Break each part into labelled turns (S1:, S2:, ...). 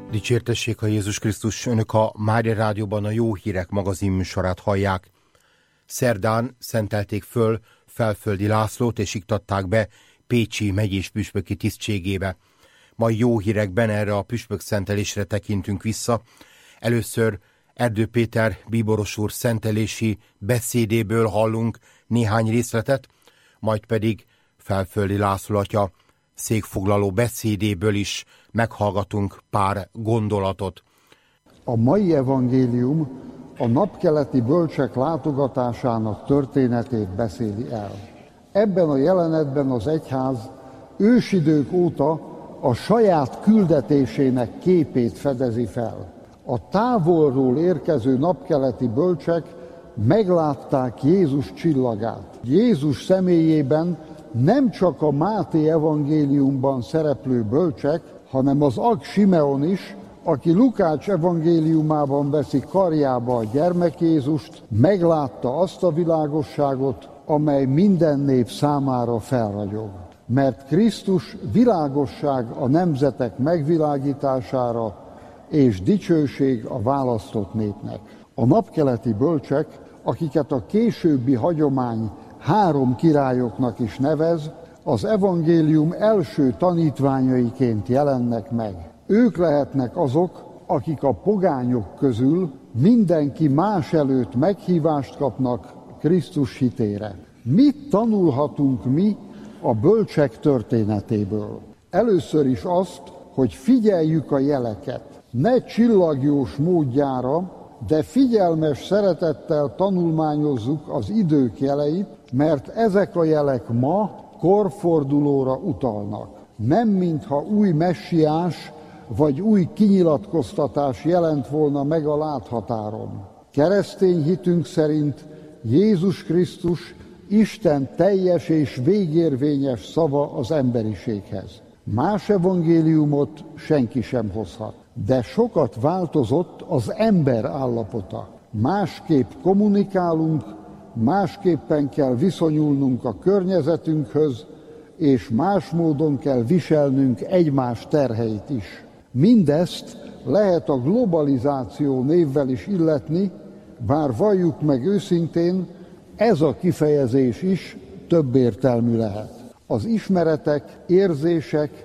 S1: Dicsértessék a Jézus Krisztus, önök a Mária Rádióban a Jó Hírek magazin műsorát hallják. Szerdán szentelték föl Felföldi Lászlót és iktatták be pécsi megyés püspöki tisztségébe. Mai Jó Hírekben erre a püspök szentelésre tekintünk vissza. Először Erdő Péter bíboros úr szentelési beszédéből hallunk néhány részletet, majd pedig Felföldi László atya székfoglaló beszédéből is meghallgatunk pár gondolatot.
S2: A mai evangélium a napkeleti bölcsek látogatásának történetét beszéli el. Ebben a jelenetben az egyház ősidők óta a saját küldetésének képét fedezi fel. A távolról érkező napkeleti bölcsek meglátták Jézus csillagát. Jézus személyében nem csak a Máté evangéliumban szereplő bölcsek, hanem az ag Simeon is, aki Lukács evangéliumában veszi karjába a gyermek Jézust, meglátta azt a világosságot, amely minden nép számára felragyog. Mert Krisztus világosság a nemzetek megvilágítására, és dicsőség a választott népnek. A napkeleti bölcsek, akiket a későbbi hagyomány 3 királyoknak is nevez, az evangélium első tanítványaiként jelennek meg. Ők lehetnek azok, akik a pogányok közül mindenki más előtt meghívást kapnak Krisztus hitére. Mit tanulhatunk mi a bölcsek történetéből? Először is azt, hogy figyeljük a jeleket. Ne csillagjós módjára, de figyelmes szeretettel tanulmányozzuk az idők jeleit, mert ezek a jelek ma korfordulóra utalnak. Nem mintha új messiás vagy új kinyilatkoztatás jelent volna meg a láthatáron. Keresztény hitünk szerint Jézus Krisztus Isten teljes és végérvényes szava az emberiséghez. Más evangéliumot senki sem hozhat. De sokat változott az ember állapota. Másképp kommunikálunk, másképpen kell viszonyulnunk a környezetünkhöz, és más módon kell viselnünk egymás terheit is. Mindezt lehet a globalizáció névvel is illetni, bár valljuk meg őszintén, ez a kifejezés is többértelmű lehet. Az ismeretek, érzések,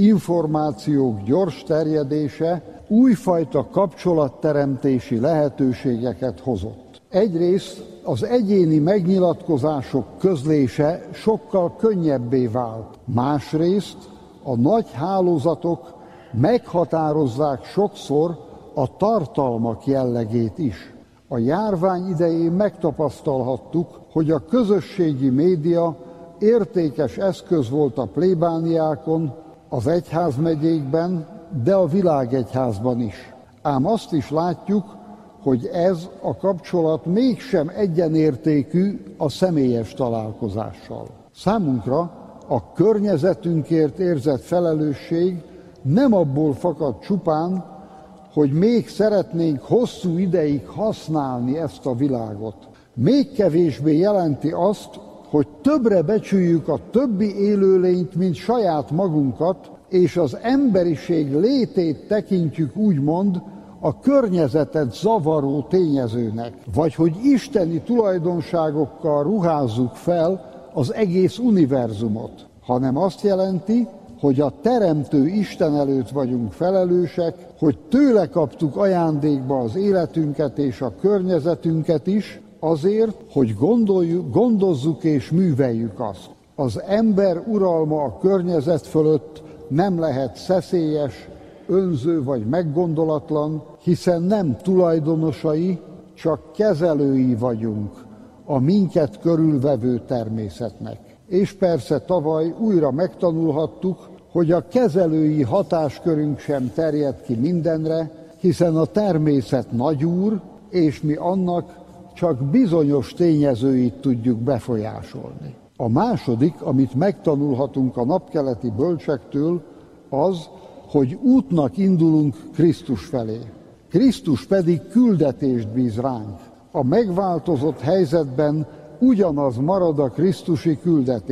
S2: információk gyors terjedése újfajta kapcsolatteremtési lehetőségeket hozott. Egyrészt az egyéni megnyilatkozások közlése sokkal könnyebbé vált. Másrészt a nagy hálózatok meghatározzák sokszor a tartalmak jellegét is. A járvány idején megtapasztalhattuk, hogy a közösségi média értékes eszköz volt a plébániákon, az egyházmegyékben, de a világegyházban is. Ám azt is látjuk, hogy ez a kapcsolat mégsem egyenértékű a személyes találkozással. Számunkra a környezetünkért érzett felelősség nem abból fakad csupán, hogy még szeretnénk hosszú ideig használni ezt a világot. Még kevésbé jelenti azt, hogy többre becsüljük a többi élőlényt, mint saját magunkat, és az emberiség létét tekintjük úgymond a környezetet zavaró tényezőnek, vagy hogy isteni tulajdonságokkal ruházzuk fel az egész univerzumot, hanem azt jelenti, hogy a Teremtő Isten előtt vagyunk felelősek, hogy tőle kaptuk ajándékba az életünket és a környezetünket is, azért, hogy gondozzuk és műveljük azt. Az ember uralma a környezet fölött nem lehet szeszélyes, önző vagy meggondolatlan, hiszen nem tulajdonosai, csak kezelői vagyunk a minket körülvevő természetnek. És persze tavaly újra megtanulhattuk, hogy a kezelői hatáskörünk sem terjed ki mindenre, hiszen a természet nagyúr, és mi annak csak bizonyos tényezőit tudjuk befolyásolni. A második, amit megtanulhatunk a napkeleti bölcsektől, az, hogy útnak indulunk Krisztus felé. Krisztus pedig küldetést bíz ránk. A megváltozott helyzetben ugyanaz marad a krisztusi küldetés.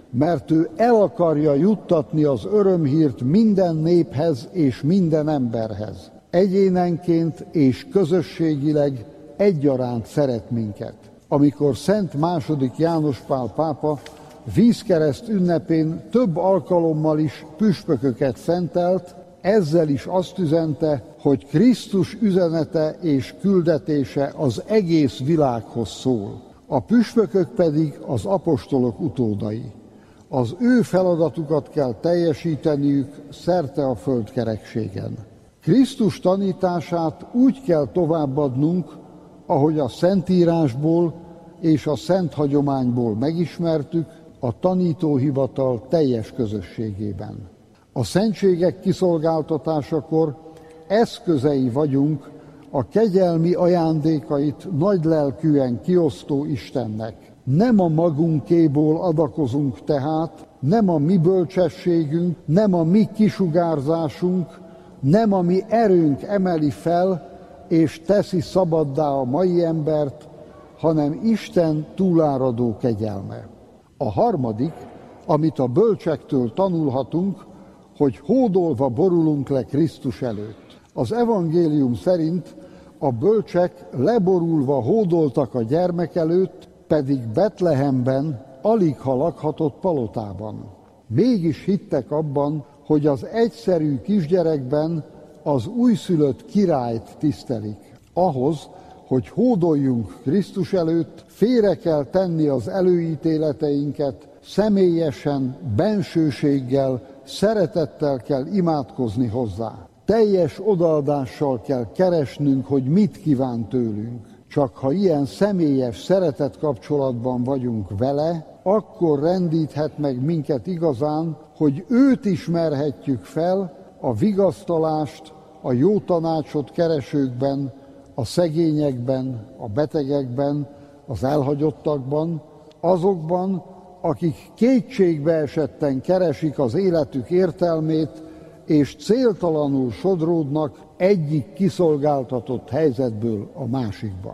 S2: mert ő el akarja juttatni az örömhírt minden néphez és minden emberhez. Egyénenként és közösségileg egyaránt szeret minket. Amikor Szent II. János Pál pápa vízkereszt ünnepén több alkalommal is püspököket szentelt, ezzel is azt üzente, hogy Krisztus üzenete és küldetése az egész világhoz szól. A püspökök pedig az apostolok utódai. Az ő feladatukat kell teljesíteniük szerte a földkerekségen. Krisztus tanítását úgy kell továbbadnunk, ahogy a Szentírásból és a szent hagyományból megismertük, a tanítóhivatal teljes közösségében. A szentségek kiszolgáltatásakor eszközei vagyunk a kegyelmi ajándékait nagylelkűen kiosztó Istennek. Nem a magunkéból adakozunk tehát, nem a mi bölcsességünk, nem a mi kisugárzásunk, nem a mi erőnk emeli fel és teszi szabaddá a mai embert, hanem Isten túláradó kegyelme. A harmadik, amit a bölcsektől tanulhatunk, hogy hódolva borulunk le Krisztus előtt. Az evangélium szerint a bölcsek leborulva hódoltak a gyermek előtt, pedig Betlehemben, aligha lakhatott palotában. Mégis hittek abban, hogy az egyszerű kisgyerekben az újszülött királyt tisztelik. Ahhoz, hogy hódoljunk Krisztus előtt, félre kell tenni az előítéleteinket, személyesen, bensőséggel, szeretettel kell imádkozni hozzá. Teljes odaadással kell keresnünk, hogy mit kíván tőlünk. Csak ha ilyen személyes szeretet kapcsolatban vagyunk vele, akkor rendíthet meg minket igazán, hogy őt ismerhetjük fel a vigasztalást, a jó tanácsot keresőkben, a szegényekben, a betegekben, az elhagyottakban, azokban, akik kétségbe esetten keresik az életük értelmét, és céltalanul sodródnak egyik kiszolgáltatott helyzetből a másikba.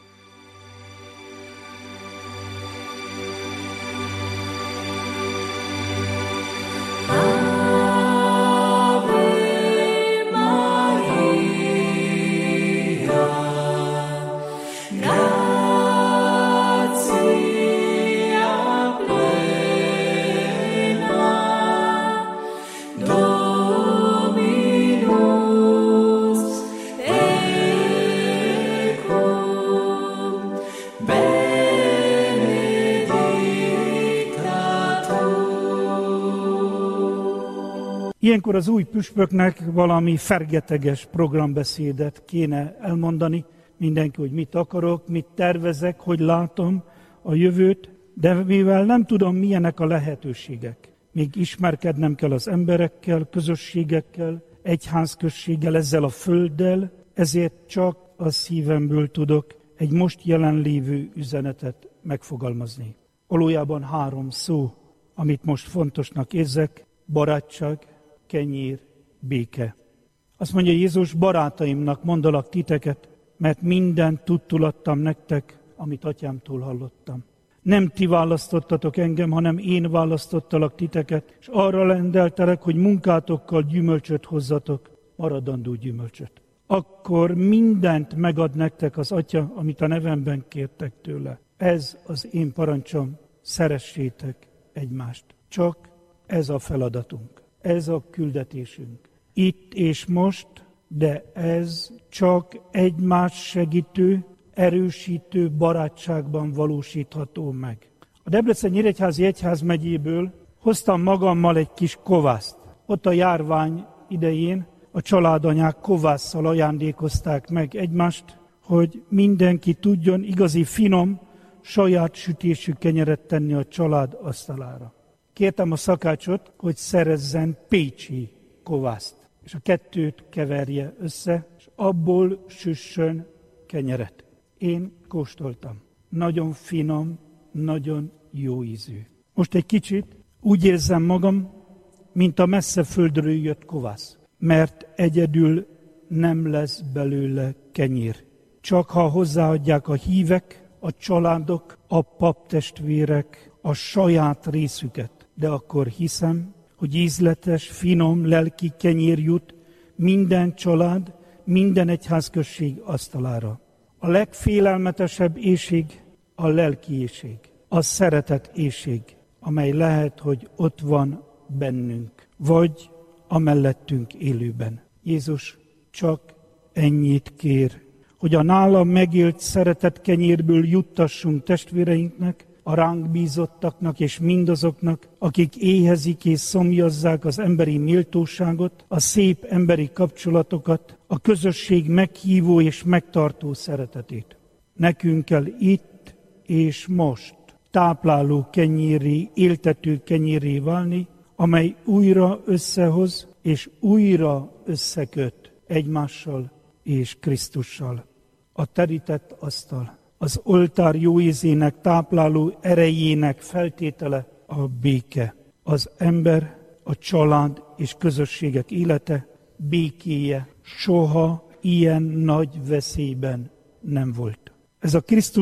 S3: Ilyenkor az új püspöknek valami fergeteges programbeszédet kéne elmondani, mindenki, hogy mit akarok, mit tervezek, hogy látom a jövőt, de mivel nem tudom, milyenek a lehetőségek, még ismerkednem kell az emberekkel, közösségekkel, egyházközséggel, ezzel a földdel, ezért csak a szívemből tudok egy most jelenlévő üzenetet megfogalmazni. Valójában 3 szó, amit most fontosnak érzek: barátság, kenyér, béke. Azt mondja Jézus: barátaimnak mondalak titeket, mert mindent tudtul adtam nektek, amit atyámtól hallottam. Nem ti választottatok engem, hanem én választottalak titeket, és arra rendeltelek, hogy munkátokkal gyümölcsöt hozzatok, maradandó gyümölcsöt. Akkor mindent megad nektek az Atya, amit a nevemben kértek tőle. Ez az én parancsom, szeressétek egymást. Csak ez a feladatunk. Ez a küldetésünk. Itt és most, de ez csak egymás segítő, erősítő barátságban valósítható meg. A Debrecen-Nyíregyházi Egyházmegyéből hoztam magammal egy kis kovászt. Ott a járvány idején a családanyák kovásszal ajándékozták meg egymást, hogy mindenki tudjon igazi finom, saját sütésű kenyeret tenni a család asztalára. Kértem a szakácsot, hogy szerezzen pécsi kovászt, és a kettőt keverje össze, és abból süssön kenyeret. Én kóstoltam. Nagyon finom, nagyon jó ízű. Most egy kicsit úgy érzem magam, mint a messze földről jött kovász, mert egyedül nem lesz belőle kenyér. Csak ha hozzáadják a hívek, a családok, a paptestvérek a saját részüket, de akkor hiszem, hogy ízletes, finom, lelki kenyér jut minden család, minden egyházközség asztalára. A legfélelmetesebb éhség a lelki éhség, a szeretet éhség, amely lehet, hogy ott van bennünk, vagy a mellettünk élőben. Jézus csak ennyit kér, hogy a nála megélt szeretet kenyérből juttassunk testvéreinknek, a ránk bízottaknak és mindazoknak, akik éhezik és szomjazzák az emberi méltóságot, a szép emberi kapcsolatokat, a közösség meghívó és megtartó szeretetét. Nekünk kell itt és most tápláló kenyérré, éltető kenyérré válni, amely újra összehoz és újra összeköt egymással és Krisztussal. A terített asztal, az oltár jó ízének, tápláló erejének feltétele a béke. Az ember, a család és közösségek élete békéje soha ilyen nagy veszélyben nem volt. Ezt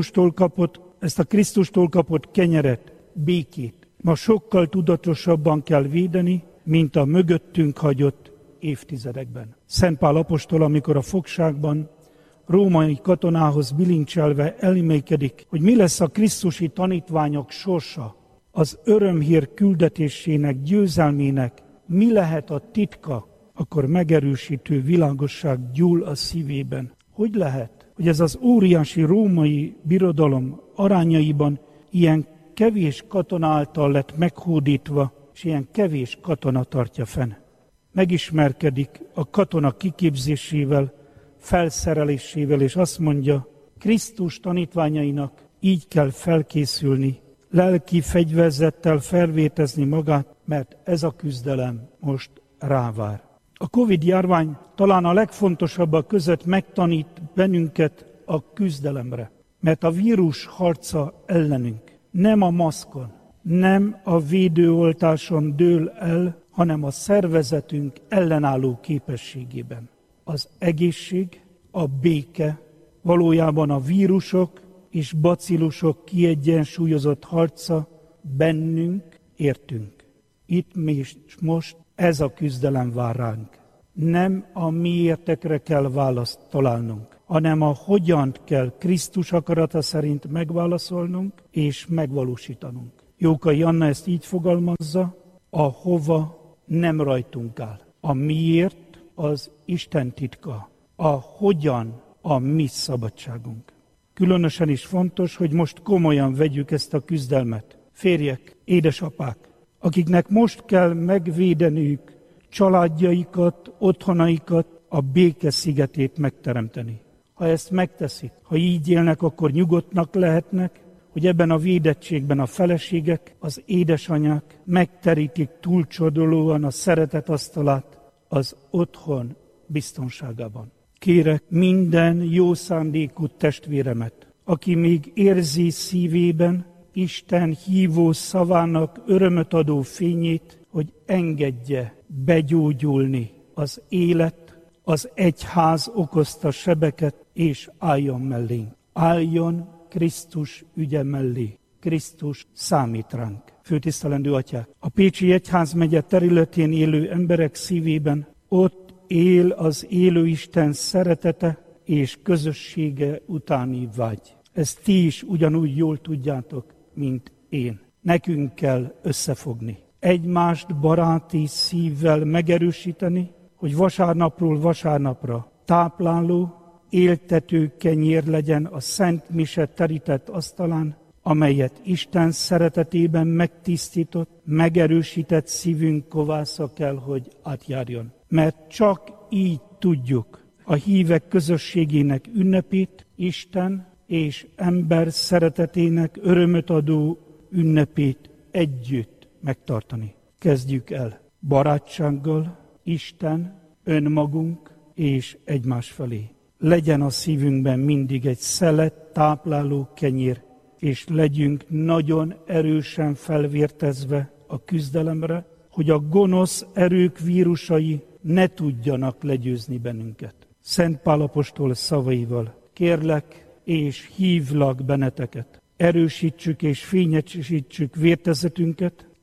S3: a Krisztustól kapott kenyeret, békét ma sokkal tudatosabban kell védeni, mint a mögöttünk hagyott évtizedekben. Szent Pál apostol, amikor a fogságban római katonához bilincselve elmékedik, hogy mi lesz a krisztusi tanítványok sorsa, az örömhír küldetésének, győzelmének, mi lehet a titka, akkor megerősítő világosság gyúl a szívében. Hogy lehet, hogy ez az óriási római birodalom arányaiban ilyen kevés katona által lett meghódítva, és ilyen kevés katona tartja fenn? Megismerkedik a katona kiképzésével, felszerelésével, és azt mondja, Krisztus tanítványainak így kell felkészülni, lelki fegyverzettel felvétezni magát, mert ez a küzdelem most rávár. A Covid-járvány talán a legfontosabbak között megtanít bennünket a küzdelemre, mert a vírus harca ellenünk nem a maszkon, nem a védőoltáson dől el, hanem a szervezetünk ellenálló képességében. Az egészség, a béke, valójában a vírusok és bacillusok kiegyensúlyozott harca bennünk, értünk. Itt és most ez a küzdelem vár ránk. Nem a miértekre kell választ találnunk, hanem a hogyant kell Krisztus akarata szerint megválaszolnunk és megvalósítanunk. Jókai Anna ezt így fogalmazza, a hova nem rajtunk áll. A miért az Isten titka, a hogyan a mi szabadságunk. Különösen is fontos, hogy most komolyan vegyük ezt a küzdelmet. Férjek, édesapák, akiknek most kell megvédeniük családjaikat, otthonaikat, a béke szigetét megteremteni. Ha ezt megteszik, ha így élnek, akkor nyugodtnak lehetnek, hogy ebben a védettségben a feleségek, az édesanyák megterítik túlcsodolóan a szeretet asztalát az otthon biztonságában. Kérek minden jó szándékú testvéremet, aki még érzi szívében Isten hívó szavának örömöt adó fényét, hogy engedje begyógyulni az élet, az egyház okozta sebeket, és álljon mellénk. Álljon Krisztus ügye mellé. Krisztus számít ránk. Főtisztelendő atyák, a Pécsi Egyházmegye területén élő emberek szívében ott él az élő Isten szeretete és közössége utáni vágy. Ezt ti is ugyanúgy jól tudjátok, mint én. Nekünk kell összefogni. Egymást baráti szívvel megerősíteni, hogy vasárnapról vasárnapra tápláló, éltető kenyér legyen a Szent Mise terített asztalán, amelyet Isten szeretetében megtisztított, megerősített szívünk kovásza kell, hogy átjárjon. Mert csak így tudjuk a hívek közösségének ünnepét, Isten és ember szeretetének örömöt adó ünnepét együtt megtartani. Kezdjük el barátsággal, Isten, önmagunk és egymás felé. Legyen a szívünkben mindig egy szelet tápláló kenyér, és legyünk nagyon erősen felvértezve a küzdelemre, hogy a gonosz erők vírusai ne tudjanak legyőzni bennünket. Szent Pál apostol szavaival kérlek és hívlak benneteket. Erősítsük és fényesítsük vértezetünket,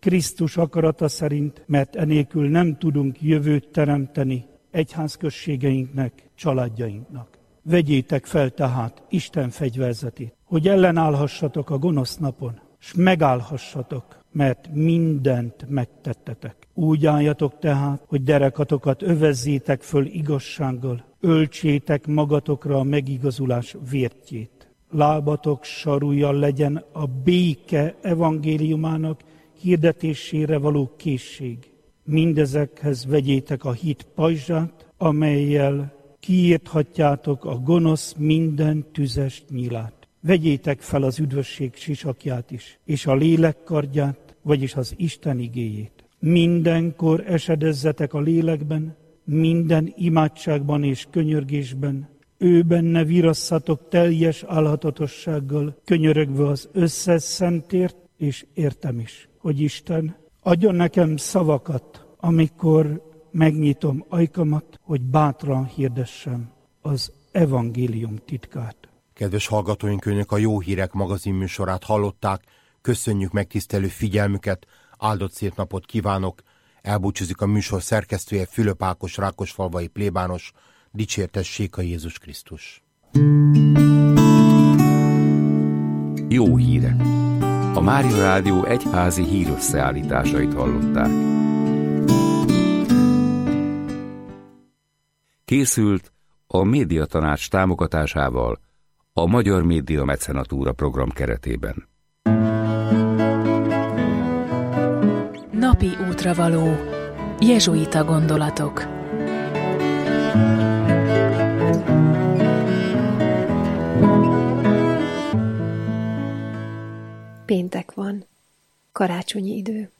S3: Krisztus akarata szerint, mert enélkül nem tudunk jövőt teremteni egyházközségeinknek, családjainknak. Vegyétek fel tehát Isten fegyverzetét, hogy ellenállhassatok a gonosz napon, s megállhassatok, mert mindent megtettetek. Úgy álljatok tehát, hogy derekatokat övezzétek föl igazsággal, öltsétek magatokra a megigazulás vértjét. Lábatok sarúja legyen a béke evangéliumának hirdetésére való készség. Mindezekhez vegyétek a hit pajzsát, amellyel kiírthatjátok a gonosz minden tüzes nyilát. Vegyétek fel az üdvösség sisakját is, és a lélek kardját, vagyis az Isten igéjét. Mindenkor esedezzetek a lélekben, minden imádságban és könyörgésben, ő benne virasszatok teljes álhatatossággal, könyörögve az összes szentért, és értem is, hogy Isten adjon nekem szavakat, amikor megnyitom ajkamat, hogy bátran hirdessem az evangélium titkát.
S1: Kedves hallgatóink, önök a Jó Hírek magazin műsorát hallották. Köszönjük megtisztelő figyelmüket, áldott szép napot kívánok. Elbúcsúzik a műsor szerkesztője, Fülöp Ákos, rákosfalvai plébános. Dicsértessék a Jézus Krisztus.
S4: Jó hírek. A Mária Rádió egyházi hírösszeállításait hallották. Készült a Médiatanács támogatásával a Magyar Média Mecenatúra program keretében.
S5: Napi útravaló. Jezsuita gondolatok.
S6: Péntek van. Karácsonyi idő.